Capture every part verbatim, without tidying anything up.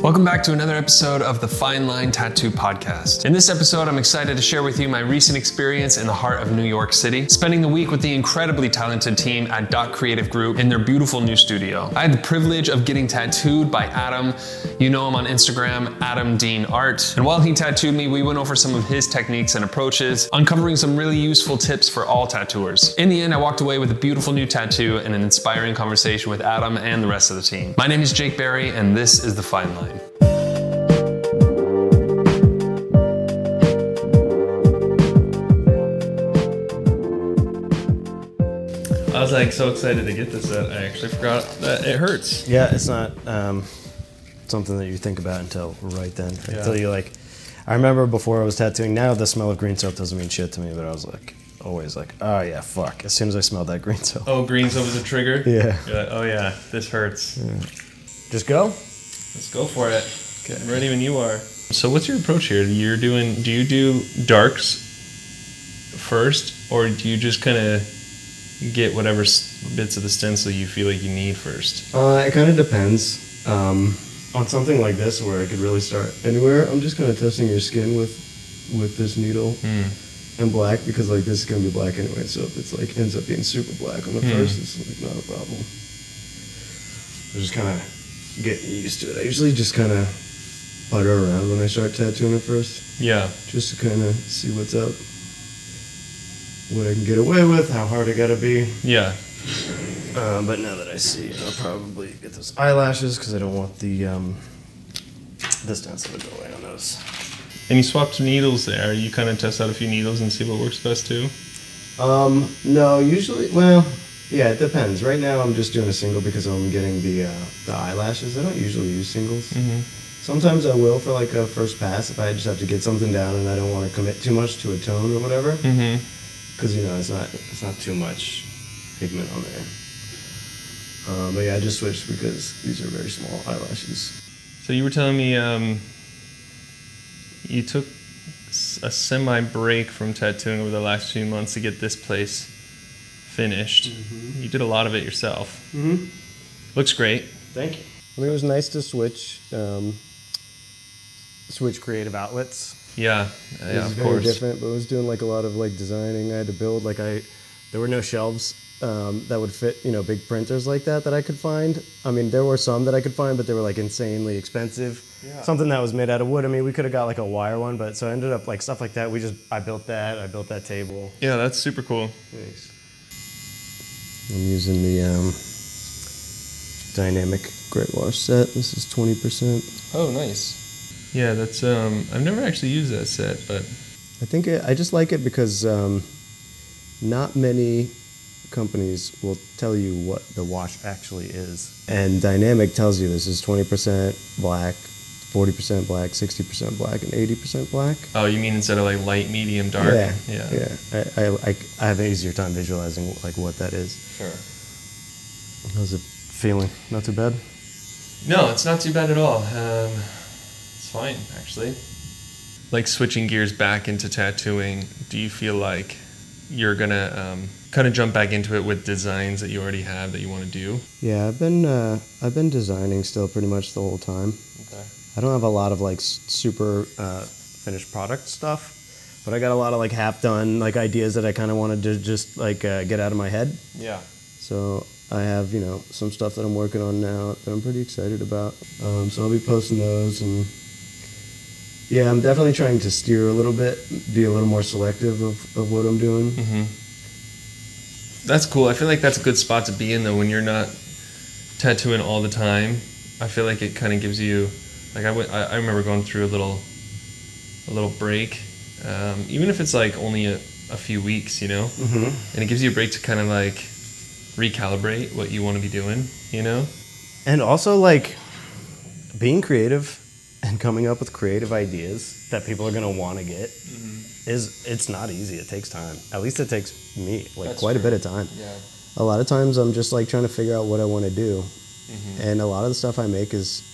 Welcome back to another episode of the Fine Line Tattoo Podcast. In this episode, I'm excited to share with you my recent experience in the heart of New York City, spending the week with the incredibly talented team at Dot Creative Group in their beautiful new studio. I had the privilege of getting tattooed by Adam. You know him on Instagram, Adam Dean Art. And while he tattooed me, we went over some of his techniques and approaches, uncovering some really useful tips for all tattooers. In the end, I walked away with a beautiful new tattoo and an inspiring conversation with Adam and the rest of the team. My name is Jake Berry, and this is The Fine Line. I was like so excited to get this that I actually forgot that it hurts. Yeah, it's not um, something that you think about until right then. Yeah. Until you like, I remember before I was tattooing, now the smell of green soap doesn't mean shit to me, but I was like, always like, oh yeah, fuck. As soon as I smelled that green soap. Oh, green soap is a trigger? Yeah. You're like, oh yeah, this hurts. Yeah. Just go? Let's go for it. Okay. I'm ready when you are. So what's your approach here? You're doing, do you do darks first, or do you just kind of get whatever bits of the stencil you feel like you need first? Uh, it kind of depends. Um, on something like this where it could really start anywhere, I'm just kind of testing your skin with with this needle mm. and black, because like this is going to be black anyway, so if it's like ends up being super black on the mm. first, it's like not a problem. I just kind of getting used to it. I usually just kind of putter around when I start tattooing at first. Yeah. Just to kind of see what's up. What I can get away with, how hard I gotta be. Yeah. Uh, but now that I see, I'll probably get those eyelashes because I don't want the um, the stencil to go away on those. And you swapped needles there. You kind of test out a few needles and see what works best too? Um, no, usually, well, yeah, it depends. Right now I'm just doing a single because I'm getting the uh, the eyelashes. I don't usually use singles. Mm-hmm. Sometimes I will for like a first pass if I just have to get something down and I don't want to commit too much to a tone or whatever. Mm-hmm. Because, you know, it's not it's not too much pigment on there. Um, but yeah, I just switched because these are very small eyelashes. So you were telling me um, you took a semi-break from tattooing over the last few months to get this place finished. Mm-hmm. You did a lot of it yourself. Mm-hmm. Looks great. Thank you. I mean, it was nice to switch, um, switch creative outlets. Yeah, yeah, it was of very course. different, but I was doing like a lot of like designing. I had to build like I, there were no shelves um, that would fit, you know, big printers like that that I could find. I mean, there were some that I could find, but they were like insanely expensive. Yeah. Something that was made out of wood. I mean, we could have got like a wire one, but so I ended up like stuff like that. We just, I built that. I built that table. Yeah, that's super cool. Thanks. I'm using the um, Dynamic Gray Wash set. This is twenty percent. Oh, nice. Yeah, that's, um, I've never actually used that set, but... I think it, I just like it because um, not many companies will tell you what the wash actually is. And Dynamic tells you this is twenty percent black, forty percent black, sixty percent black, and eighty percent black. Oh, you mean instead of like light, medium, dark? Yeah, yeah. yeah. I, I, I have an easier time visualizing like what that is. Sure. How's it feeling? Not too bad? No, it's not too bad at all. Um, Fine, actually. Like switching gears back into tattooing, do you feel like you're gonna um, kind of jump back into it with designs that you already have that you want to do? Yeah, I've been uh, I've been designing still pretty much the whole time. Okay. I don't have a lot of like super uh, finished product stuff, but I got a lot of like half done like ideas that I kind of wanted to just like uh, get out of my head. Yeah. So I have, you know, some stuff that I'm working on now that I'm pretty excited about. Um, so I'll be posting those. And yeah, I'm definitely trying to steer a little bit, be a little more selective of, of what I'm doing. Mm-hmm. That's cool. I feel like that's a good spot to be in, though, when you're not tattooing all the time. I feel like it kind of gives you, like I, w- I remember going through a little, a little break, um, even if it's like only a, a few weeks, you know, mm-hmm. and it gives you a break to kind of like recalibrate what you want to be doing, you know? And also like being creative and coming up with creative ideas that people are going to want to get mm-hmm. is, it's not easy. It takes time. At least it takes me like That's quite true. a bit of time. Yeah. A lot of times I'm just like trying to figure out what I want to do. Mm-hmm. And a lot of the stuff I make is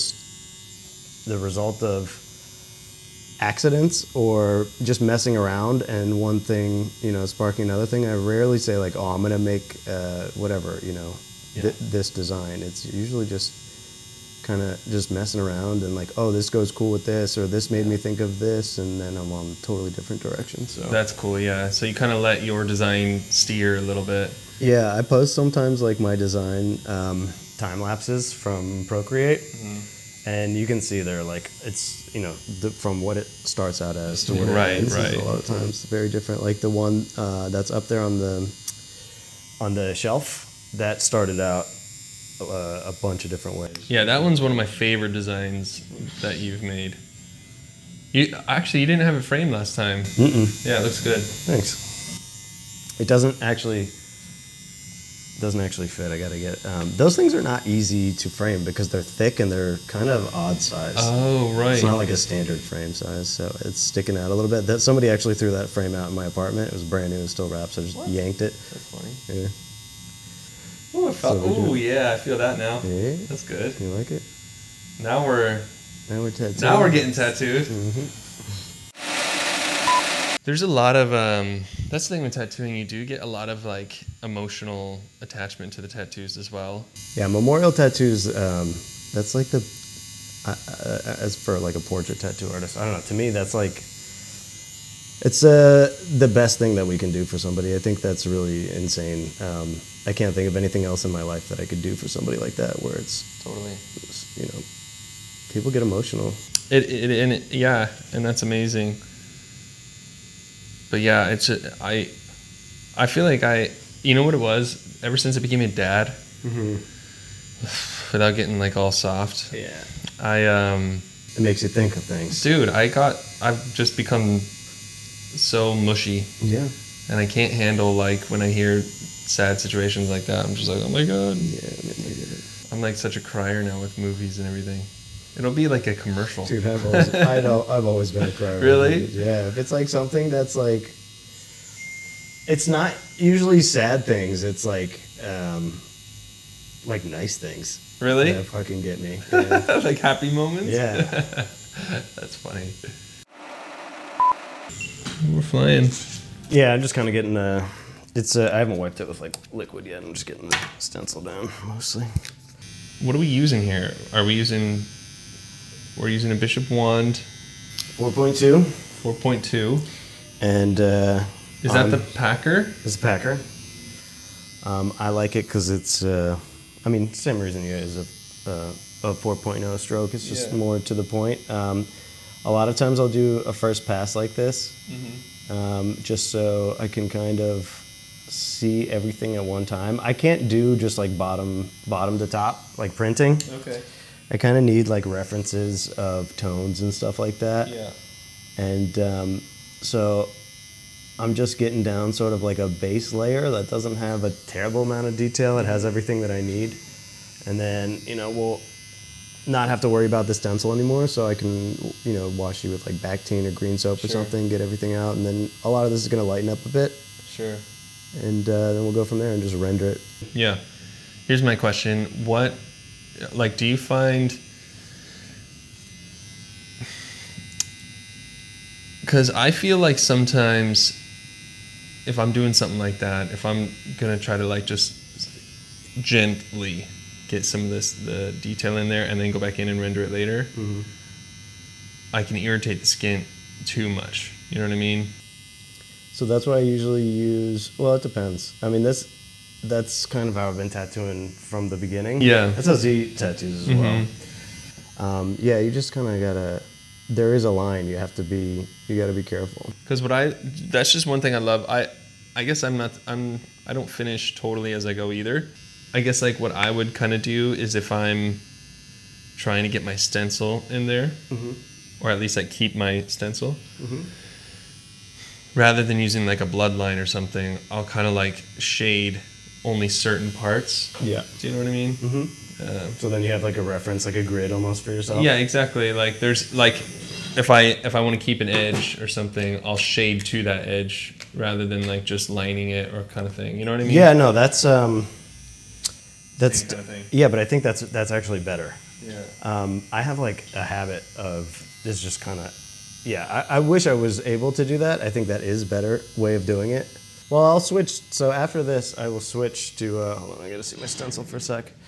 just the result of accidents or just messing around and one thing, you know, sparking another thing. I rarely say like, oh, I'm going to make uh, whatever, you know, yeah. th- this design. It's usually just kind of just messing around and like, oh, this goes cool with this, or this made me think of this, and then I'm on a totally different direction. So that's cool. Yeah. So you kind of let your design steer a little bit. Yeah, I post sometimes like my design um, time lapses from Procreate, mm-hmm. and you can see there like it's you know the, from what it starts out as to what right, it ends. Right. A lot of times very different. Like the one uh, that's up there on the on the shelf that started out uh, a bunch of different ways. Yeah, that one's one of my favorite designs that you've made. You actually you didn't have it framed last time. Mm-mm. Yeah, it looks good. Thanks. It doesn't actually. Doesn't actually fit. I gotta get um, those things are not easy to frame because they're thick and they're kind of odd size. Oh right. It's not like a standard frame size, so it's sticking out a little bit. That somebody actually threw that frame out in my apartment. It was brand new and still wrapped, so I just what? yanked it. That's funny. Yeah. Oh, I felt, so ooh, yeah, I feel that now. Yeah. That's good. You like it? Now we're now we're tattooed. Now we're getting tattooed. Mm-hmm. There's a lot of um, that's the thing with tattooing. You do get a lot of like emotional attachment to the tattoos as well. Yeah, memorial tattoos. Um, that's like the uh, uh, as for like a portrait tattoo artist. I don't know. To me, that's like it's uh, the best thing that we can do for somebody. I think that's really insane. Um, I can't think of anything else in my life that I could do for somebody like that, where it's totally, you know, people get emotional. It, it and it, yeah, and that's amazing. But yeah, it's just, I, I feel like I, you know what it was? Ever since I became a dad, mm-hmm. without getting like all soft. Yeah. I um. It makes you think of things. Dude, I got, I've just become so mushy. Yeah. And I can't handle like when I hear sad situations like that. I'm just like, oh my god. Yeah, I get it. I'm like such a crier now with movies and everything. It'll be like a commercial. Dude, I've always, I know, I've always been a crier. Really? Yeah. If it's like something that's like, it's not usually sad things. It's like, um, like nice things. Really? That fucking get me. Yeah. Like happy moments? Yeah. That's funny. We're flying. Yeah, I'm just kind of getting, uh, it's, uh, I haven't wiped it with like liquid yet. I'm just getting the stencil down mostly. What are we using here? Are we using... We're using a Bishop wand. four point two. four point two. And, uh... Is that um, the Packer? It's a Packer. Um, I like it because it's, uh... I mean, same reason you use a, uh, a four point oh stroke. It's just yeah. more to the point. Um, a lot of times I'll do a first pass like this. Mm-hmm. Um, just so I can kind of see everything at one time. I can't do just like bottom, bottom to top, like printing. Okay. I kind of need like references of tones and stuff like that. Yeah. And um, so I'm just getting down sort of like a base layer that doesn't have a terrible amount of detail. It has everything that I need. And then, you know, we'll not have to worry about the stencil anymore, so I can, you know, wash you with like Bactine or green soap sure. or something, get everything out, and then a lot of this is going to lighten up a bit. Sure. And uh, then we'll go from there and just render it. Yeah. Here's my question. What... Like, do you find, because I feel like sometimes if I'm doing something like that, if I'm going to try to like just gently get some of this, the detail in there and then go back in and render it later, mm-hmm. I can irritate the skin too much. You know what I mean? So that's why I usually use, well, it depends. I mean, this, that's kind of how I've been tattooing from the beginning. Yeah. That's how Z tattoos as mm-hmm. well. Um, yeah, you just kind of gotta, there is a line. You have to be, you gotta be careful. Because what I, that's just one thing I love. I, I guess I'm not, I'm, I don't finish totally as I go either. I guess like what I would kind of do is if I'm trying to get my stencil in there, mm-hmm. or at least like keep my stencil, mm-hmm. rather than using like a bloodline or something, I'll kind of like shade only certain parts. Yeah. Do you know what I mean? Mm-hmm. Uh, so then you have like a reference, like a grid almost for yourself? Yeah, exactly. Like there's like, if I if I want to keep an edge or something, I'll shade to that edge rather than like just lining it or kind of thing. You know what I mean? Yeah, no, that's, um, that's, kind of thing. Yeah, but I think that's, that's actually better. Yeah. Um, I have like a habit of, this just kind of, yeah, I, I wish I was able to do that. I think that is a better way of doing it. Well, I'll switch. So after this, I will switch to, uh, hold on, I gotta see my stencil for a sec.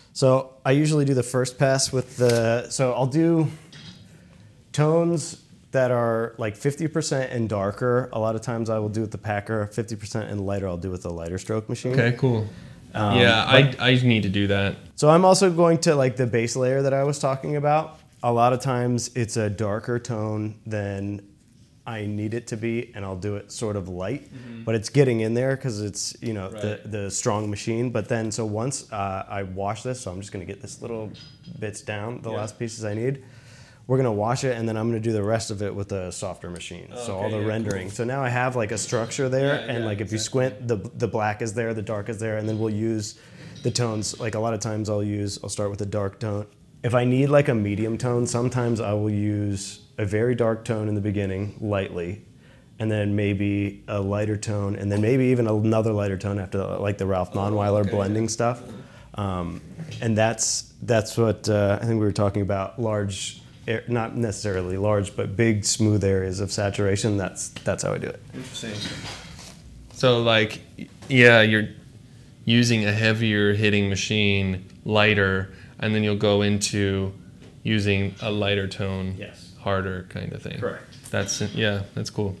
So I usually do the first pass with the, so I'll do tones that are like fifty percent and darker. A lot of times I will do with the Packer, fifty percent and lighter I'll do with the lighter stroke machine. Okay, cool. Um, yeah, I, I need to do that. So I'm also going to, like, the base layer that I was talking about. A lot of times it's a darker tone than I need it to be, and I'll do it sort of light, mm-hmm. but it's getting in there because it's, you know, right. the, the strong machine. But then, so once uh, I wash this, so I'm just going to get this little bits down, the yeah. last pieces I need. We're going to wash it, and then I'm going to do the rest of it with a softer machine. Oh, so okay, all the yeah, rendering. Cool. So now I have like a structure there, yeah, and yeah, like if exactly. you squint, the the black is there, the dark is there, and then we'll use the tones. Like a lot of times I'll use, I'll start with a dark tone. If I need like a medium tone, sometimes I will use a very dark tone in the beginning, lightly, and then maybe a lighter tone, and then maybe even another lighter tone after the, like the Ralph Nonweiler oh, okay. blending stuff. Um, and that's that's what uh, I think we were talking about, large, not necessarily large, but big, smooth areas of saturation. That's that's how I do it. Interesting. So, like, yeah, you're using a heavier hitting machine, lighter, and then you'll go into using a lighter tone, yes. harder kind of thing. Correct. That's yeah, that's cool.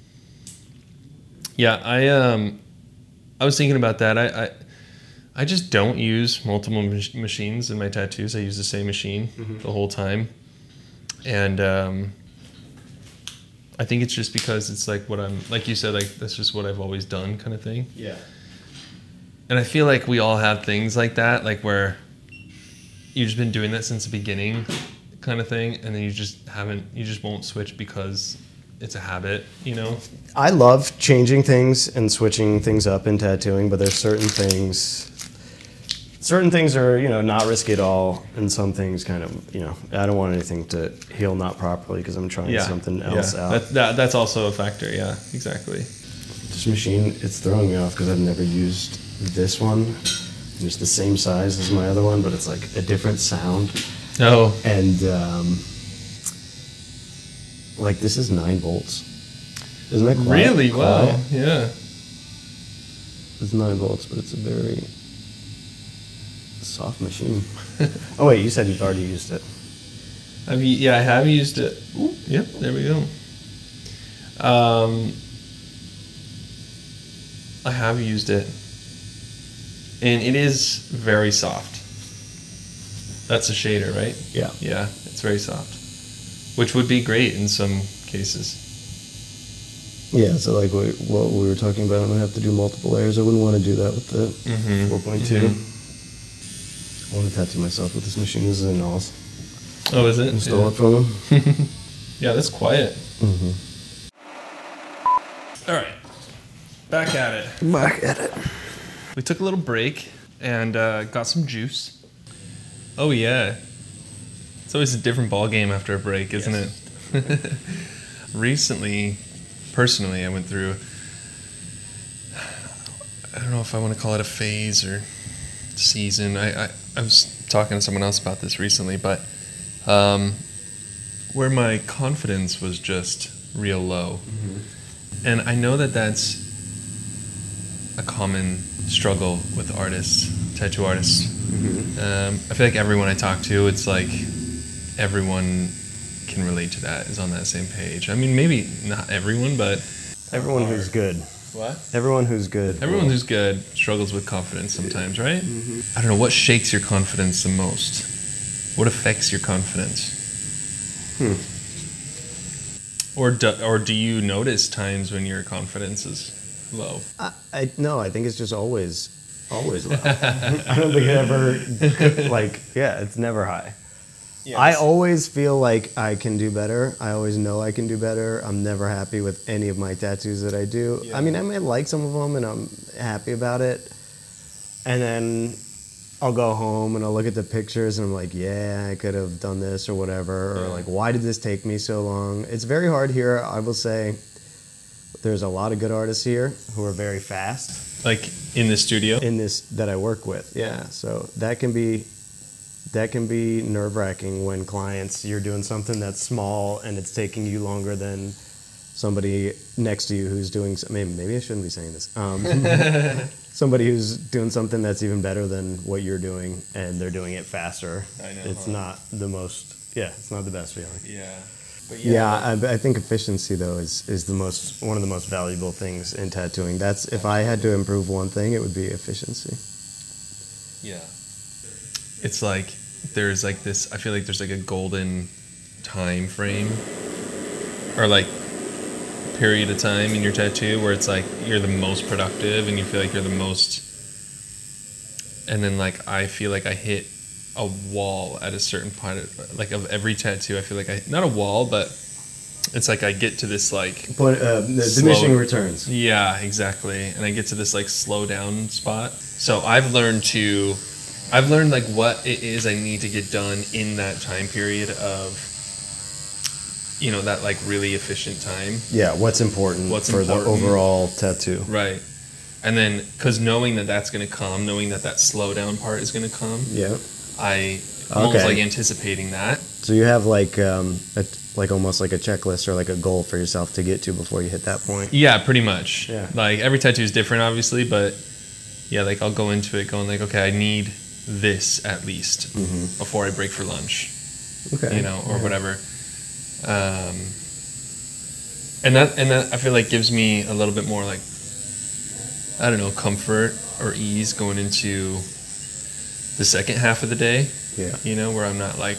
Yeah, I um, I was thinking about that. I I, I just don't use multiple mach- machines in my tattoos. I use the same machine mm-hmm. the whole time. And um, I think it's just because it's like what I'm, like you said, like that's just what I've always done kind of thing. Yeah. And I feel like we all have things like that, like where you've just been doing that since the beginning kind of thing, and then you just haven't, you just won't switch because it's a habit, you know? I love changing things and switching things up in tattooing, but there's certain things... Certain things are, you know, not risky at all, and some things kind of, you know, I don't want anything to heal not properly because I'm trying yeah. something else yeah. out. That, that, that's also a factor, yeah, exactly. This machine, it's throwing me off because I've never used this one. It's the same size as my other one, but it's like a different sound. Oh. And, um, like, this is nine volts. Isn't that quiet? Really? Quiet? Wow, yeah. It's nine volts, but it's a very... soft machine. Oh wait, you said you've already used it. Have you, yeah, I have used it. Ooh, yep, there we go. Um, I have used it, and it is very soft. That's a shader, right? Yeah. Yeah, it's very soft, which would be great in some cases. Yeah, so like what, what we were talking about, I'm gonna have to do multiple layers. I wouldn't want to do that with the mm-hmm. four point two. Mm-hmm. I want to tattoo myself with this machine. This is a Knowles. Oh, is it? I stole yeah. it from him. Yeah, that's quiet. Mm-hmm. All right, back at it. Back at it. We took a little break and uh, got some juice. Oh yeah, it's always a different ball game after a break, isn't yes. it? Recently, personally, I went through. I don't know if I want to call it a phase or season. I, I, I was talking to someone else about this recently, but um, where my confidence was just real low. Mm-hmm. And I know that that's a common struggle with artists, tattoo artists. Mm-hmm. Um, I feel like everyone I talk to, it's like everyone can relate to that, is on that same page. I mean, maybe not everyone, but... Everyone who's good. What? Everyone who's good. Everyone who's good struggles with confidence sometimes, right? Mm-hmm. I don't know, what shakes your confidence the most? What affects your confidence? Hmm. Or do, or do you notice times when your confidence is low? I, I no, I think it's just always, always low. I don't think it ever, like, yeah, it's never high. Yes. I always feel like I can do better. I always know I can do better. I'm never happy with any of my tattoos that I do. Yeah. I mean, I might like some of them and I'm happy about it. And then I'll go home and I'll look at the pictures and I'm like, yeah, I could have done this or whatever. Yeah. Or like, why did this take me so long? It's very hard here. I will say there's a lot of good artists here who are very fast. Like in the studio? In this, that I work with, yeah. So that can be... That can be nerve-wracking when clients, you're doing something that's small and it's taking you longer than somebody next to you who's doing, maybe, maybe I shouldn't be saying this, um, somebody who's doing something that's even better than what you're doing, and they're doing it faster. I know. It's huh? not the most, yeah, it's not the best feeling. Yeah. But Yeah, yeah, I, I think efficiency though is, is the most one of the most valuable things in tattooing. That's if I had to improve one thing, it would be efficiency. Yeah. It's like there's like this, I feel like there's like a golden time frame or like period of time in your tattoo where it's like you're the most productive and you feel like you're the most, and then like I feel like I hit a wall at a certain point of, like of every tattoo. I feel like I, not a wall, but it's like I get to this like But uh, the slow- diminishing returns. Yeah, exactly. And I get to this like slow down spot. So I've learned to, I've learned like what it is I need to get done in that time period of, you know, that like really efficient time. Yeah, what's important What's for important. the overall tattoo. Right. And then, because knowing that that's going to come, knowing that that slow down part is going to come, Yeah. I I'm almost Okay. like anticipating that. So you have like um, a, like almost like a checklist or like a goal for yourself to get to before you hit that point. Yeah, pretty much. Yeah. Like every tattoo is different, obviously, but yeah, like I'll go into it going like, okay, I need this at least Mm-hmm. before I break for lunch, Okay. you know, or Yeah. whatever. Um, and that and that I feel like gives me a little bit more like, I don't know, comfort or ease going into the second half of the day. Yeah. You know, where I'm not like,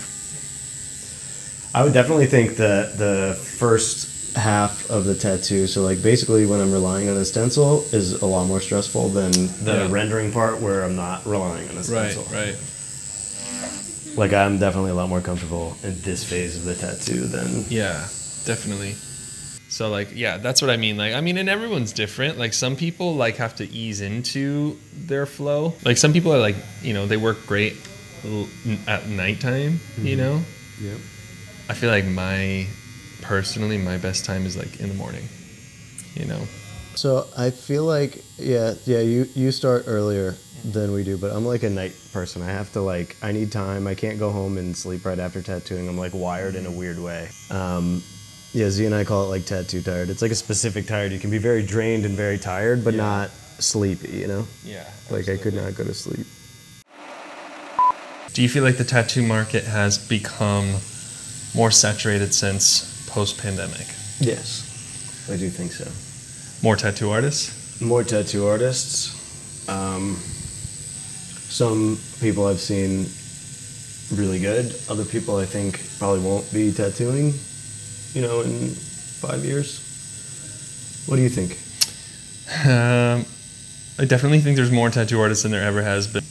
I would definitely think that the first half of the tattoo, so like basically when I'm relying on a stencil, is a lot more stressful than the Yeah. rendering part where I'm not relying on a right, stencil. right. Like I'm definitely a lot more comfortable in this phase of the tattoo than Yeah, definitely. So like, yeah, that's what I mean. Like, I mean, and everyone's different. Like some people like have to ease into their flow. Like some people are like, you know, they work great l- at nighttime, you know? yeah. I feel like my, personally, my best time is like in the morning, you know? So I feel like yeah, yeah, you you start earlier than we do, but I'm like a night person. I have to like I need time. I can't go home and sleep right after tattooing. I'm like wired in a weird way. Um, yeah, Z and I call it like tattoo tired. It's like a specific tired. You can be very drained and very tired, but Yeah. not sleepy. You know, Yeah. like I could not go to sleep. Do you feel like the tattoo market has become more saturated since post-pandemic? Yes, I do think so. More tattoo artists? More tattoo artists. Um, some people I've seen really good. Other people I think probably won't be tattooing, you know, in five years. What do you think? Um, I definitely think there's more tattoo artists than there ever has been.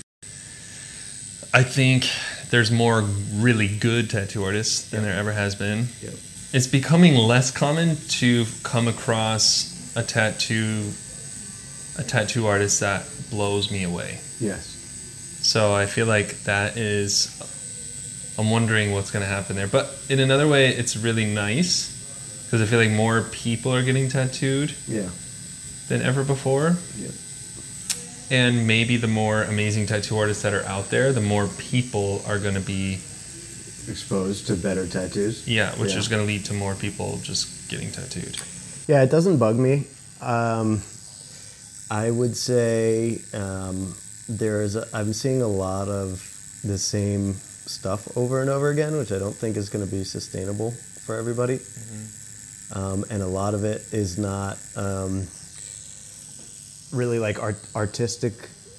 I think there's more really good tattoo artists than there ever has been. Yep. It's becoming less common to come across a tattoo a tattoo artist that blows me away. Yes. So I feel like that is, I'm wondering what's going to happen there. But in another way, it's really nice because I feel like more people are getting tattooed Yeah. than ever before. Yep. And maybe the more amazing tattoo artists that are out there, the more people are going to be, Exposed to better tattoos. yeah, which Yeah. is going to lead to more people just getting tattooed. Yeah, it doesn't bug me. Um, I would say um, there is. A, I'm seeing a lot of the same stuff over and over again, which I don't think is going to be sustainable for everybody. Um, and a lot of it is not um, really like art, artistic.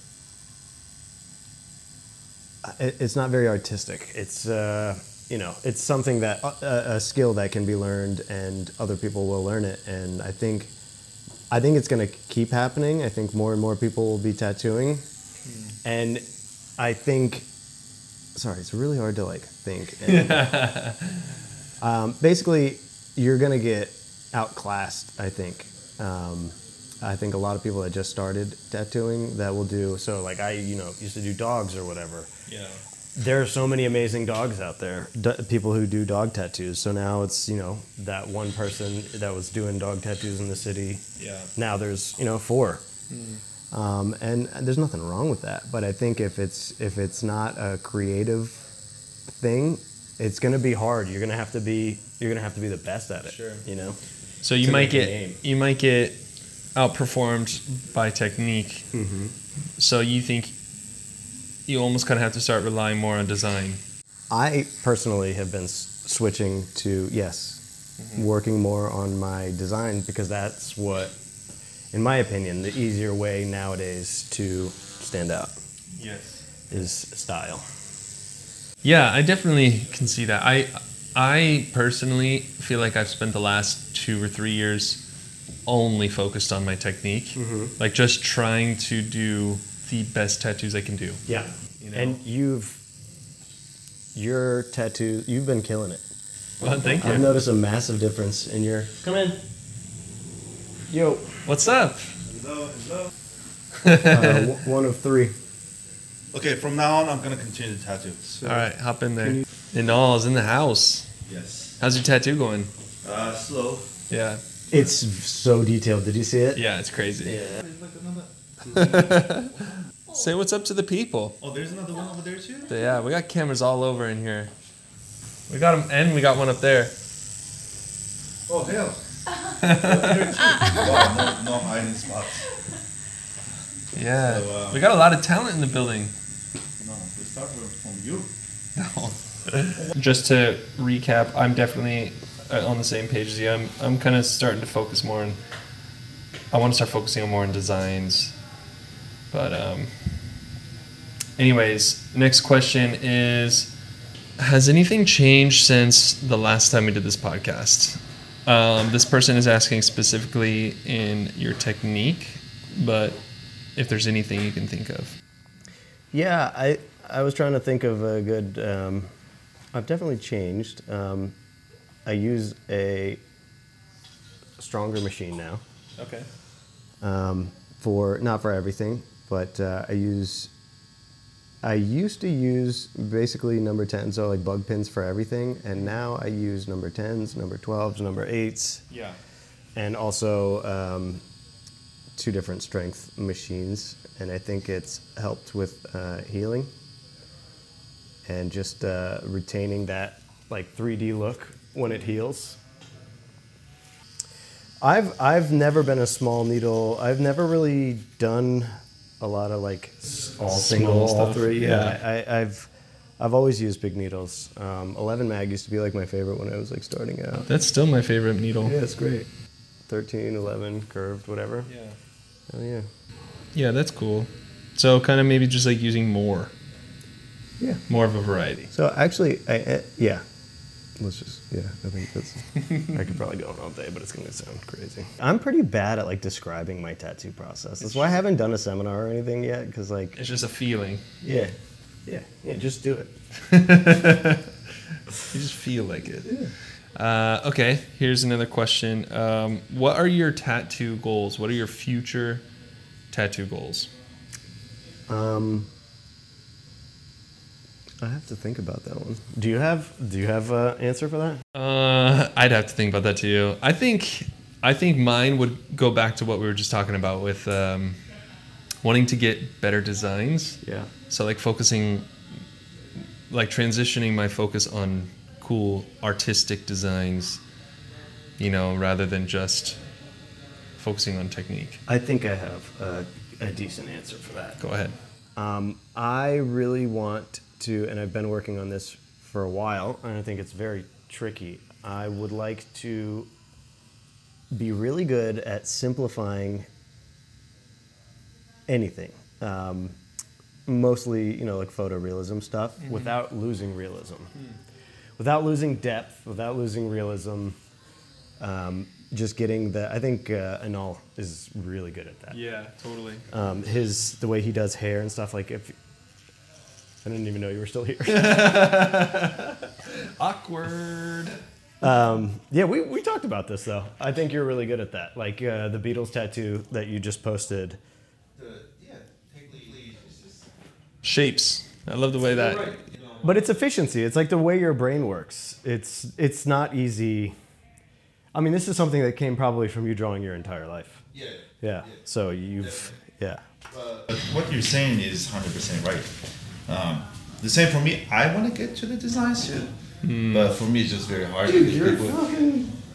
It, it's not very artistic. It's uh, you know, it's something that a, a skill that can be learned, and other people will learn it. And I think, I think it's going to keep happening. I think more and more people will be tattooing, and I think, sorry, it's really hard to like think. And, um, basically, you're going to get outclassed. I think. Um, I think a lot of people that just started tattooing that will do so. Like I, you know, used to do dogs or whatever. Yeah. There are so many amazing dogs out there, d- people who do dog tattoos. So now it's, you know, that one person that was doing dog tattoos in the city. Yeah. Now there's, you know, four. Um, and there's nothing wrong with that. But I think if it's if it's not a creative thing, it's going to be hard. You're going to have to be you're going to have to be the best at it. Sure. You know? So you to might make a get name. you might get outperformed by technique. Mm-hmm. So you think you almost kind of have to start relying more on design. I personally have been s- switching to, yes, mm-hmm. working more on my design because that's what, in my opinion, the easier way nowadays to stand out. Yes. Is style. Yeah, I definitely can see that. I I personally feel like I've spent the last two or three years only focused on my technique. Mm-hmm. Like just trying to do the best tattoos I can do. Yeah. You know? And you've, your tattoo, you've been killing it. Well, thank you. I've noticed a massive difference in your, come in. Yo. What's up? Hello, hello. uh, w- one of three. Okay, from now on, I'm gonna continue the tattoo. So, all right, hop in there. Inal's in the house. Yes. How's your tattoo going? Uh, slow. Yeah. It's so detailed. Did you see it? Yeah, it's crazy. Yeah. There's like another. Say what's up to the people. Oh, there's another one over there too. Yeah, we got cameras all over in here. We got them, and we got one up there. Oh hell. Wow, no, no hiding spots. Yeah, So, uh, we got a lot of talent in the building. No, we start from you. Just to recap, I'm definitely uh, on the same page as you. I'm, I'm kind of starting to focus more on. I want to start focusing on more on designs. But, um, anyways, next question is: has anything changed since the last time we did this podcast? Um, this person is asking specifically in your technique, but if there's anything you can think of. Yeah, I I was trying to think of a good. Um, I've definitely changed. Um, I use a stronger machine now. Okay. Um, for not for everything, but uh, I use. I used to use basically number ten, so like bug pins for everything, and now I use number tens, number twelves, number eights. Yeah. And also um, two different strength machines, and I think it's helped with uh, healing and just uh, retaining that like three D look when it heals. I've I've never been a small needle. I've never really done a lot of like all single, all stuff. three. Yeah, Yeah. I, I've I've always used big needles. Um, eleven mag used to be like my favorite when I was like starting out. That's still my favorite needle. Yeah, it's great. thirteen, eleven, curved, whatever. Yeah. Oh yeah. Yeah, that's cool. So kind of maybe just like using more, Yeah. more of a variety. So actually, I, I, yeah. Let's just, yeah, I think that's, I could probably go on all day, but it's going to sound crazy. I'm pretty bad at like describing my tattoo process. That's why I haven't done a seminar or anything yet, because like, It's just a feeling. yeah, yeah, yeah, just do it. You just feel like it. Uh, okay, here's another question. Um, what are your tattoo goals? What are your future tattoo goals? Um, I have to think about that one. Do you have, do you have an answer for that? Uh, I'd have to think about that too. I think I think mine would go back to what we were just talking about with um, wanting to get better designs. Yeah. So like focusing, like transitioning my focus on cool artistic designs, you know, rather than just focusing on technique. I think I have a, a decent answer for that. Go ahead. Um, I really want to, and I've been working on this for a while, and I think it's very tricky. I would like to be really good at simplifying anything. Um, mostly, you know, like photorealism stuff, mm-hmm. without losing realism. Mm. Without losing depth, without losing realism. Um, just getting the, I think uh, Anal is really good at that. Yeah, totally. Um, his, the way he does hair and stuff, like if, I didn't even know you were still here. Awkward. Um, yeah, we, we talked about this though. I think you're really good at that. Like uh, the Beatles tattoo that you just posted. The, yeah, take lead. Shapes. I love the way that. Right. But it's efficiency. It's like the way your brain works. It's it's not easy. I mean, this is something that came probably from you drawing your entire life. Yeah. Yeah. yeah. So you've, yeah. Uh, what you're saying is one hundred percent right. Um, the same for me. I want to get to the design shit, mm. but for me, it's just very hard. Dude, you're fucking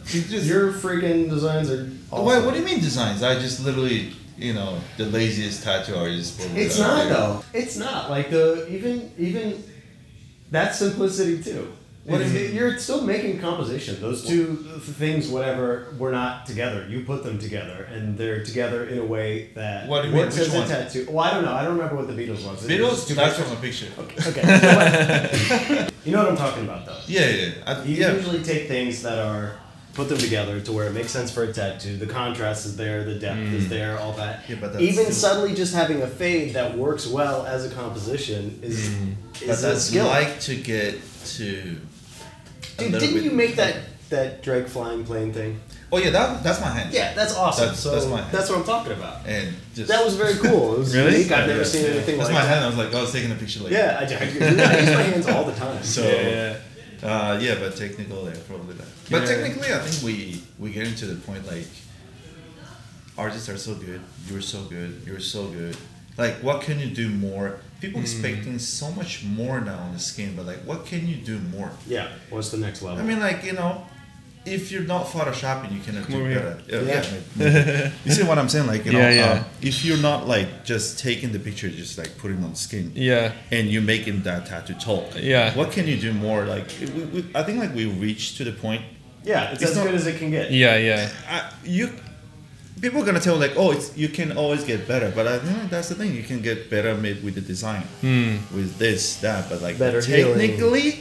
You just, Your freaking designs are. Awesome. Wait, what do you mean designs? I just literally, you know, the laziest tattoo artist. It's not though. It's not like the even even that simplicity too. What is it? You're still making composition. Those two things, whatever, were not together. You put them together, and they're together in a way that What do you mean? works Which as a one? tattoo. Well, I don't know. I don't remember what the Beatles was. It was Beatles? two That's pictures? from a picture. Okay. okay. So what- you know what I'm talking about, though. Yeah, yeah. I, You yeah. usually take things that are put them together to where it makes sense for a tattoo. The contrast is there, the depth is there, all that. Yeah, but that's Even still- suddenly just having a fade that works well as a composition is But is a that's skill. like to get to. a Dude, little didn't bit- you make that that Drake flying plane thing? Oh yeah, that that's my hand. Yeah, that's awesome. That's- so that's that's, my- what I'm talking about. And just That was very cool. It was Really? unique. I've Yeah, never yeah, seen yeah. anything That's like my that. hand. I was like, I was taking a picture like. Yeah, I, I, I use my hands all the time. So. Yeah. Uh, yeah, but technical, yeah, probably that. But Yeah. technically, I think we we getting to the point like artists are so good, you're so good, you're so good. Like, what can you do more? People expecting so much more now on the skin, but like, what can you do more? Yeah, what's the next level? I mean, like, you know, if you're not photoshopping, you cannot Come do over here. better. Yeah, Yeah. yeah, maybe. You see what I'm saying? Like, you know, Yeah, yeah. um, if you're not like just taking the picture, just like putting it on the skin, Yeah. and you're making that tattoo talk. Yeah. What can you do more? Like, it- we, we, I think like we reached to the point. yeah, it's, it's as not- good as it can get. Yeah, yeah. I, you people are gonna tell like, oh, it's you can always get better, but I think that's the thing. You can get better made with the design, with this, that, but like Better healing. technically,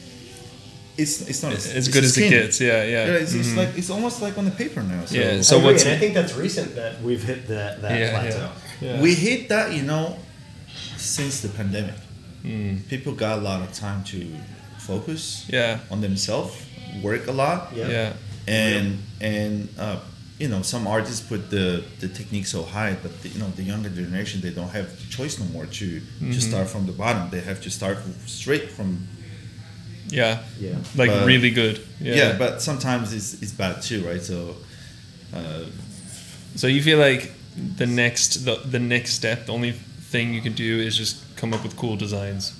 it's it's not It's it's as the good as it skin. gets. Yeah, yeah. Yeah, it's, it's like it's almost like on the paper now. So Yeah, I so agree, what's and I it- think that's recent that we've hit that, that Yeah, plateau. yeah. we hit that, you know, since the pandemic. People got a lot of time to focus Yeah. on themselves, work a lot. Yeah. Yeah. and and uh, you know, some artists put the the technique so high, but the, you know, the younger generation, they don't have the choice no more to to start from the bottom. They have to start straight from. Yeah. Yeah. Like But- really good. Yeah, Yeah. but sometimes it's it's bad too, right? So. Uh, So you feel like the next the, the next step, the only thing you can do is just come up with cool designs.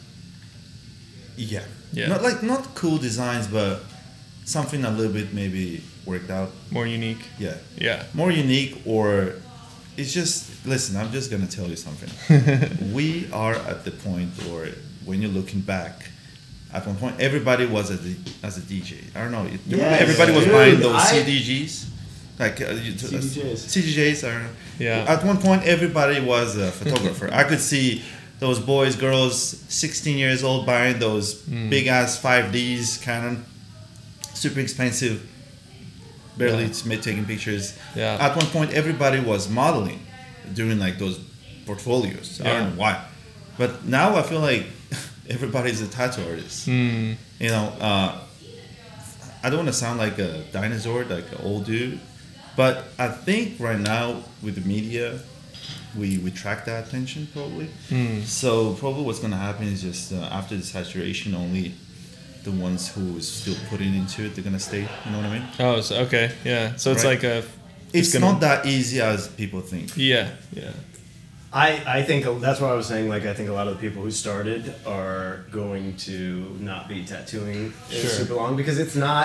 yeah. Yeah. Not like not cool designs, but something a little bit maybe worked out. More unique. Yeah. Yeah. More unique, or it's just listen. I'm just gonna tell you something. We are at the point, or when you're looking back, at one point everybody was a D, as a D J. I don't know. You remember Yes, everybody was dude, buying those I- C D Gs, like uh, you- C D Js. C D Js. I don't know. Yeah. At one point, everybody was a photographer. I could see those boys, girls, sixteen years old, buying those big ass five Ds, Canon, super expensive, barely Yeah. to make taking pictures. Yeah. At one point, everybody was modeling, doing like those portfolios. I Yeah. don't know why, but now I feel like everybody's a tattoo artist. Mm. You know, uh, I don't want to sound like a dinosaur, like an old dude, but I think right now with the media, we, we track that attention probably. Mm. So probably what's going to happen is just uh, after the saturation, only the ones who is still putting into it, they're going to stay. You know what I mean? Oh, so, okay. Yeah. So it's Right. like a. It's gonna- not that easy as people think. Yeah. Yeah. I, I think that's what I was saying. Like, I think a lot of the people who started are going to not be tattooing Sure. super long because it's not.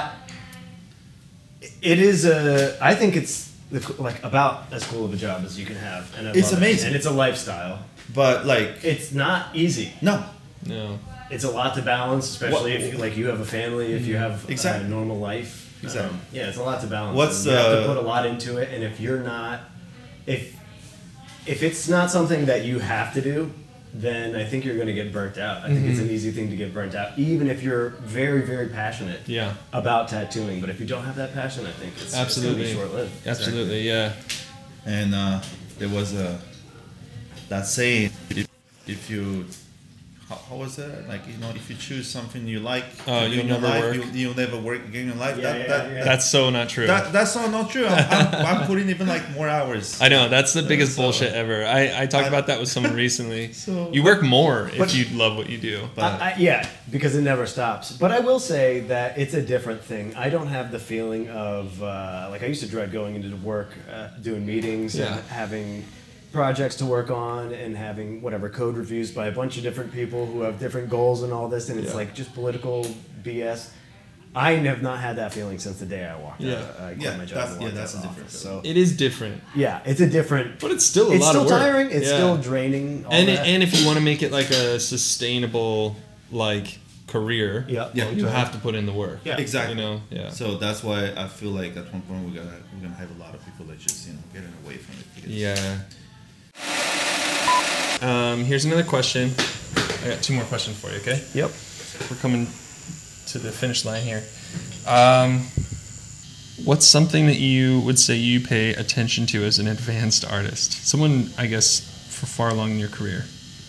It is a. I think it's the, like about as cool of a job as you can have, and I It's love it. amazing. and it's a lifestyle. But like, It's not easy. no. No. It's a lot to balance, especially What- if you like you have a family, if you have Exactly. a normal life. Exactly. Um, yeah, it's a lot to balance. What's, and you have to uh, put a lot into it, and if you're not, if if it's not something that you have to do, then I think you're going to get burnt out. I think it's an easy thing to get burnt out, even if you're very, very passionate Yeah. about tattooing. But if you don't have that passion, I think it's, Absolutely. it's going to be short-lived. Absolutely. Yeah. And uh, there was a that saying, if, if you how, how was that? Like, you know, if you choose something you like Oh, to do you'll in your never life, work. You, you'll never work again in your life. Yeah, that, yeah, that, yeah. that, That's so not true. that, that's not, not true. I'm, I'm, I'm putting even like more hours. I know that's the biggest So- bullshit ever. I, I talked I- about that with someone recently. So- you work more if But- you love what you do. But I, I, yeah, because it never stops. But I will say that it's a different thing. I don't have the feeling of uh, like I used to dread going into work, uh, doing meetings, Yeah. and having projects to work on, and having whatever code reviews by a bunch of different people who have different goals and all this, and it's Yeah. like just political B S. I have not had that feeling since the day I walked Yeah. out. I quit Yeah, my job that's- and yeah, walked that's out a of the different office. feeling. So It is different. yeah, it's a different. But it's still a it's lot still of work. tiring. It's Yeah. still draining. All And that. and if you want to make it like a sustainable like career, yeah, Yeah. you have to put in the work. Yeah. Exactly. You know, yeah. So that's why I feel like at one point we're gonna we're gonna have a lot of people that just you know getting away from it. Because Yeah. Um, here's another question. I got two more questions for you. Okay. Yep. We're coming to the finish line here. Um, what's something that you would say you pay attention to as an advanced artist? Someone, I guess, for far along in your career.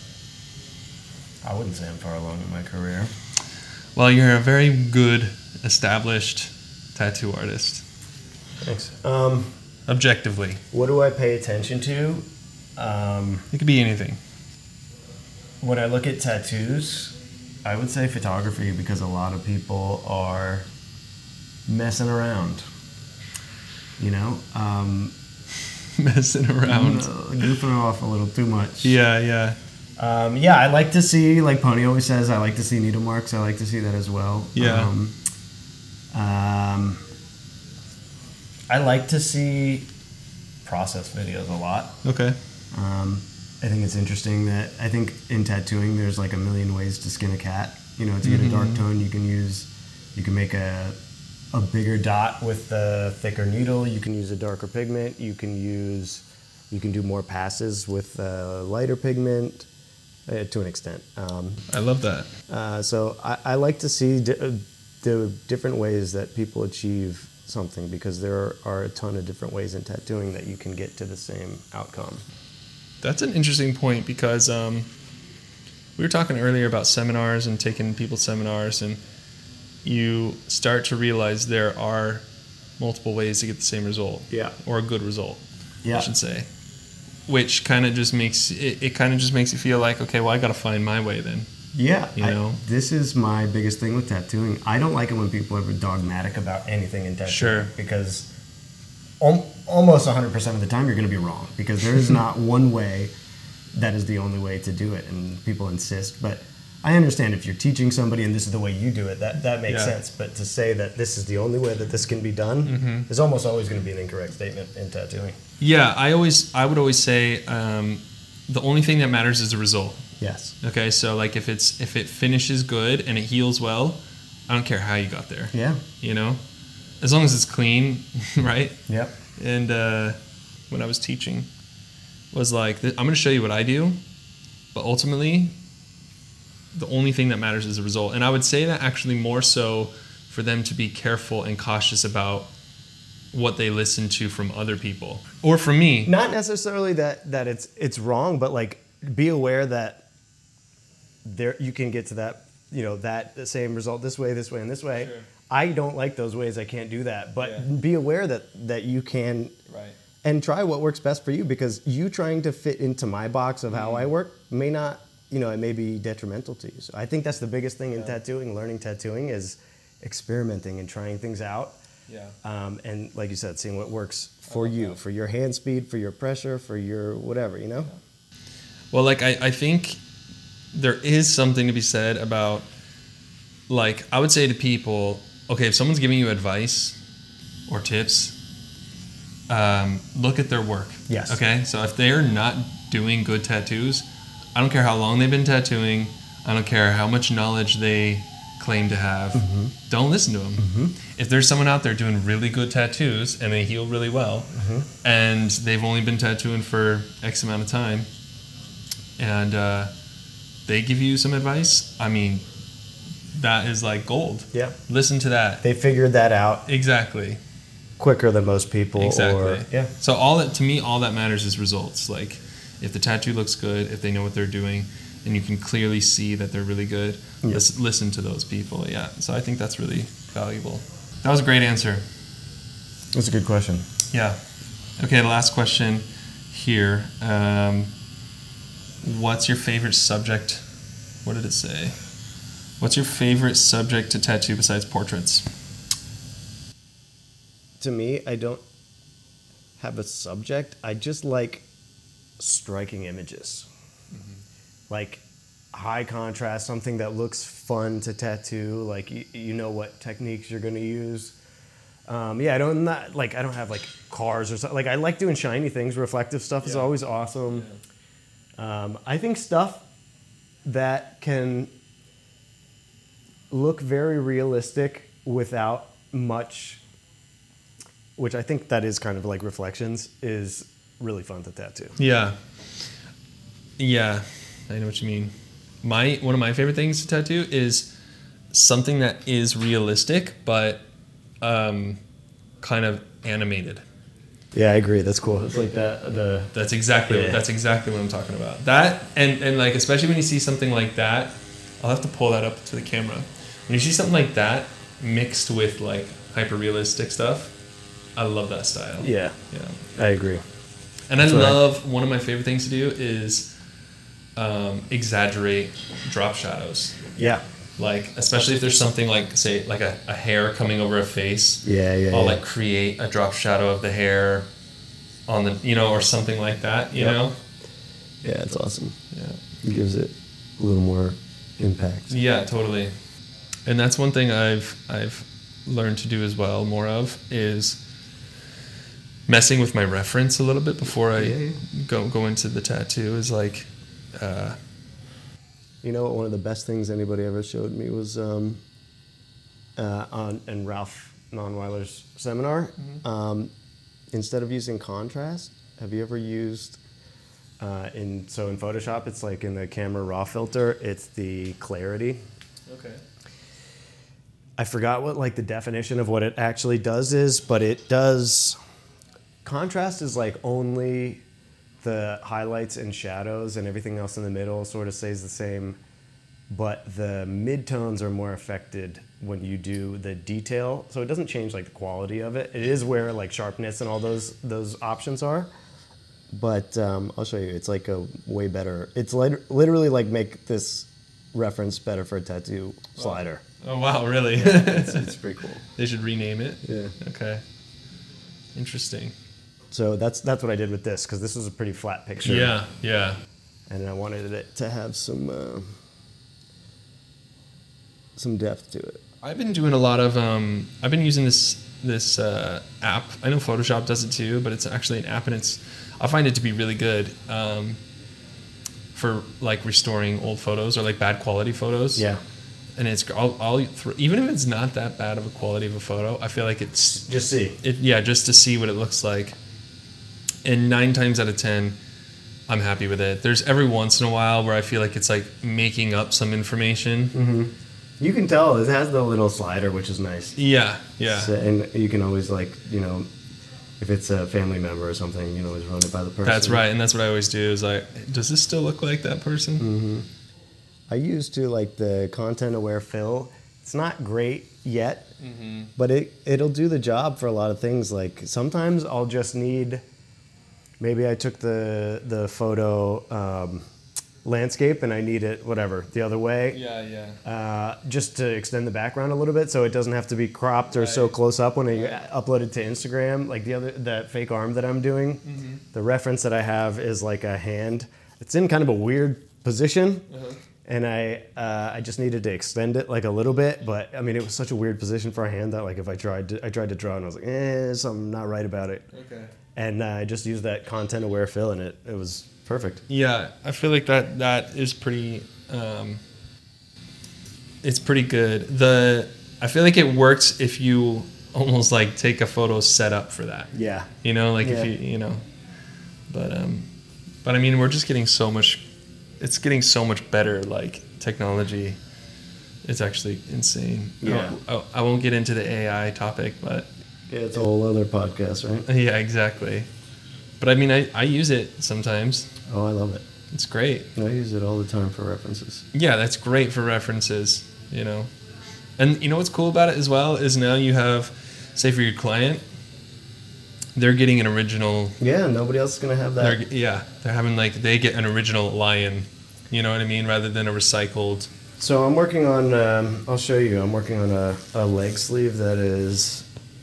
I wouldn't say I'm far along in my career. Well, you're a very good, established tattoo artist. Thanks. Um, Objectively. what do I pay attention to? Um, It could be anything. when I look at tattoos, I would say photography because a lot of people are messing around. You know, um, Messing around. goofing off a little too much. Yeah, yeah. Um, yeah, I like to see, like Pony always says, I like to see needle marks. I like to see that as well. Yeah. Um, um, I like to see process videos a lot. Okay. Um, I think it's interesting that I think in tattooing there's like a million ways to skin a cat. You know, to get a dark tone, you can use, you can make a a bigger dot with a thicker needle. You can use a darker pigment. You can use, you can do more passes with a lighter pigment, uh, to an extent. Um, I love that. uh, so I, I like to see di- uh, the different ways that people achieve something because there are a ton of different ways in tattooing that you can get to the same outcome. That's an interesting point because um, we were talking earlier about seminars and taking people's seminars, and you start to realize there are multiple ways to get the same result. Yeah. Or a good result, Yeah. I should say. Which kind of just makes it, it kind of just makes you feel like, okay, well, I got to find my way then. Yeah, You I- know? this is my biggest thing with tattooing. I don't like it when people are dogmatic about anything in tattooing. Sure. Because al- almost one hundred percent of the time you're going to be wrong because there is not one way that is the only way to do it, and people insist. But I understand if you're teaching somebody and this is the way you do it, that, that makes Yeah. sense. But to say that this is the only way that this can be done Mm-hmm. is almost always going to be an incorrect statement in tattooing. Yeah, I always, I would always say um, the only thing that matters is the result. Yes. Okay, so like if it's if it finishes good and it heals well, I don't care how you got there. Yeah. You know, as long as it's clean, right? Yep. And uh, when I was teaching, was like, I'm going to show you what I do, but ultimately, the only thing that matters is the result. And I would say that actually more so for them to be careful and cautious about what they listen to from other people or from me. Not necessarily that that it's it's wrong, but like be aware that there you can get to that, you know, that the same result this way, this way, and this way. Sure. I don't like those ways. I can't do that. But Yeah. be aware that that you can Right. and try what works best for you because you trying to fit into my box of how I work may not, you know, it may be detrimental to you. So I think that's the biggest thing in tattooing, learning tattooing is experimenting and trying things out. Yeah. Um, and like you said, seeing what works for you, for your hand speed, for your pressure, for your whatever, you know? Well, like I, I think there is something to be said about, like, I would say to people, okay, if someone's giving you advice or tips, um, look at their work. Yes. Okay, so if they're not doing good tattoos, I don't care how long they've been tattooing, I don't care how much knowledge they claim to have, Mm-hmm. don't listen to them. If there's someone out there doing really good tattoos and they heal really well, Mm-hmm. and they've only been tattooing for X amount of time, and uh, they give you some advice, I mean, that is like gold. Yeah. Listen to that. They figured that out Exactly. quicker than most people. Exactly. Or, yeah. So all that, to me, all that matters is results. Like, if the tattoo looks good, if they know what they're doing, and you can clearly see that they're really good, Yeah. lis- listen to those people. Yeah. So I think that's really valuable. That was a great answer. That's a good question. Yeah. Okay, the last question here. Um, what's your favorite subject? What did it say? What's your favorite subject to tattoo besides portraits? To me, I don't have a subject. I just like striking images. Like, high contrast, something that looks fun to tattoo. Like you, you know what techniques you're gonna use. Um, yeah, I don't not like I don't have like cars or something. Like I like doing shiny things. Reflective stuff is Yeah. always awesome. Yeah. Um, I think stuff that can look very realistic without much, which I think that is kind of like reflections, is really fun to tattoo. Yeah. Yeah, I know what you mean. My one of my favorite things to tattoo is something that is realistic, but um, kind of animated. Yeah, I agree. That's cool. It's like that. The That's exactly Yeah. that's exactly what I'm talking about. That and and like especially when you see something like that, I'll have to pull that up to the camera. When you see something like that mixed with like hyper realistic stuff, I love that style. yeah, Yeah. I agree. And I That's right. love one of my favorite things to do is um, exaggerate drop shadows. Yeah, Like especially if there's something like say like a, a hair coming over a face. yeah, yeah. I'll yeah. like create a drop shadow of the hair on the you know or something like that. You Yep. know. Yeah, it's awesome. Yeah. It gives it a little more impact. Yeah, totally. And that's one thing I've I've learned to do as well more of is messing with my reference a little bit before I Yeah, yeah. go go into the tattoo is like uh, You know what? One of the best things anybody ever showed me was um, uh, on in Ralph Nonweiler's seminar. Um, instead of using contrast, have you ever used uh, in so in Photoshop? It's like in the camera raw filter. It's the clarity. okay. I forgot what like the definition of what it actually does is, but it does. Contrast is like only the highlights and shadows, and everything else in the middle sort of stays the same. But the midtones are more affected when you do the detail, so it doesn't change like the quality of it. It is where like sharpness and all those those options are. But um, I'll show you. It's like a way better. It's lit- literally like make this reference better for a tattoo slider. Oh wow, really? It's, it's pretty cool. They should rename it. Yeah. Okay. Interesting. So that's that's what I did with this, because this is a pretty flat picture. Yeah, yeah. And I wanted it to have some uh, some depth to it. I've been doing a lot of um I've been using this this uh, app. I know Photoshop does it too, but it's actually an app and it's I find it to be really good um, for like restoring old photos or like bad quality photos. Yeah. And it's I'll, I'll th- even if it's not that bad of a quality of a photo, I feel like it's Just see. it yeah just to see what it looks like. And nine times out of ten, I'm happy with it. There's every once in a while where I feel like it's like making up some information. Mm-hmm. You can tell it has the little slider, which is nice. Yeah, yeah. So, and you can always like, you know, if it's a family member or something, you can always run it by the person. That's right, and that's what I always do. Is like, does this still look like that person? Mm-hmm. I used to like the content-aware fill. It's not great yet, Mm-hmm. but it it'll do the job for a lot of things. Like sometimes I'll just need. Maybe I took the the photo um, landscape and I need it whatever the other way. Yeah, yeah. Uh, just to extend the background a little bit, so it doesn't have to be cropped or so Right. close up when I Right. upload it to Instagram. Like the other, that fake arm that I'm doing, Mm-hmm. the reference that I have is like a hand. It's in kind of a weird position, Uh-huh. and I uh, I just needed to extend it like a little bit. But I mean, it was such a weird position for a hand that like if I tried to, I tried to draw and I was like, eh, something not right about it. Okay. And uh, I just used that content-aware fill, and it it was perfect. Yeah, I feel like that that is pretty. Um, it's pretty good. The I feel like it works if you almost like take a photo set up for that. Yeah. You know, like Yeah. if you you know, but um, but I mean, we're just getting so much. It's getting so much better. Like technology, it's actually insane. Yeah. I, I won't get into the A I topic, but Yeah, it's a whole other podcast, right? yeah, exactly. But I mean, I, I use it sometimes. Oh, I love it. It's great. I use it all the time for references. Yeah, that's great for references, you know. And you know what's cool about it as well is now you have, say for your client, they're getting an original. Yeah, nobody else is gonna have that. They're, yeah, they're having like they get an original lion, you know what I mean, rather than a recycled. So I'm working on. Um, I'll show you. I'm working on a, a leg sleeve that is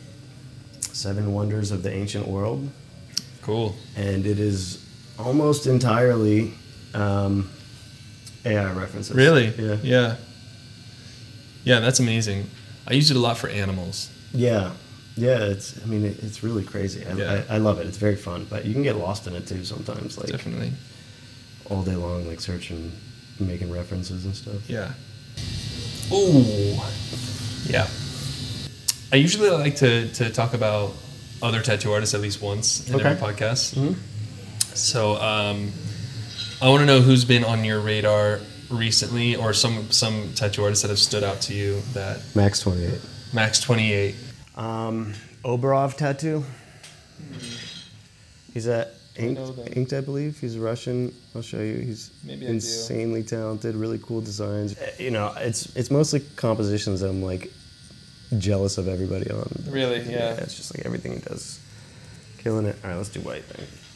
Seven Wonders of the Ancient World, Cool. and it is almost entirely um, A I references. Really? Yeah. Yeah. Yeah, that's amazing. I use it a lot for animals. Yeah. Yeah, it's. I mean, it, it's really crazy. I, Yeah. I, I love it. It's very fun, but you can get lost in it too sometimes. Like Definitely. all day long, like searching, making references and stuff. Yeah. Ooh. Yeah. I usually like to, to talk about other tattoo artists at least once in Okay. every podcast. Mhm. So um, I want to know who's been on your radar recently, or some some tattoo artists that have stood out to you. That Max twenty-eight. Max twenty-eight. Um, Oberov tattoo. He's at Inked, know that. Inked, I believe. He's Russian. I'll show you. He's Maybe I do. insanely talented. Really cool designs. Uh, You know, it's it's mostly compositions that I'm like jealous of everybody on. Really? Yeah. It's just like everything he does, killing it. All right, let's do white thing.